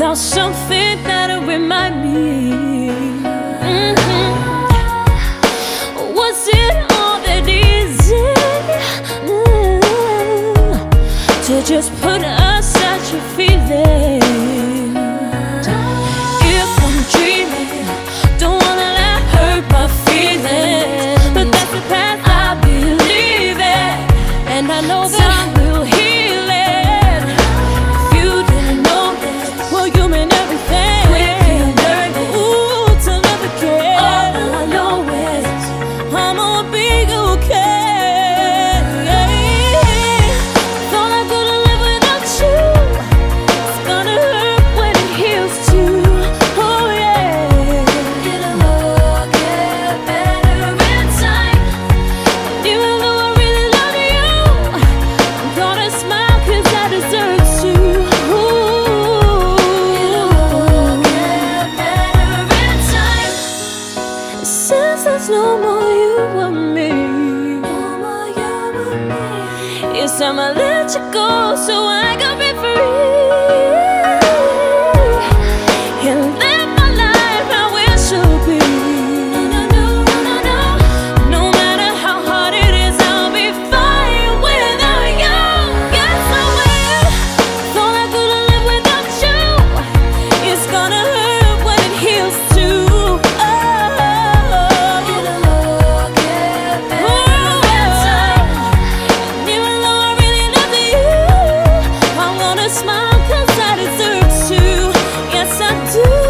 about something that'll remind me. Was it all that easy to just put aside your feelings? If I'm dreaming, don't wanna let hurt my feelings, but that's the path I believe in, and I know that time will heal it. If you didn't know that, well, you mean everything. Quickly learning, ooh, to love again. All I know is I'ma be okay. Thought I couldn't live without you. It's gonna hurt when it heals too. Oh yeah. It'll all get better in time. Even though I really love you, I'm gonna smile 'cause I deserve to. It'll all get better in time. Since there's no more you and me, it's time I let you go so I can be free and live my life how it should be. No matter how hard it is, I'll be fine without you. Yes, I will. Thought I couldn't live without you. It's gonna hurt when it heals too. It'll all get better in time. Even though I really love you, I'm gonna smile 'cause I deserve to. Yes, I do.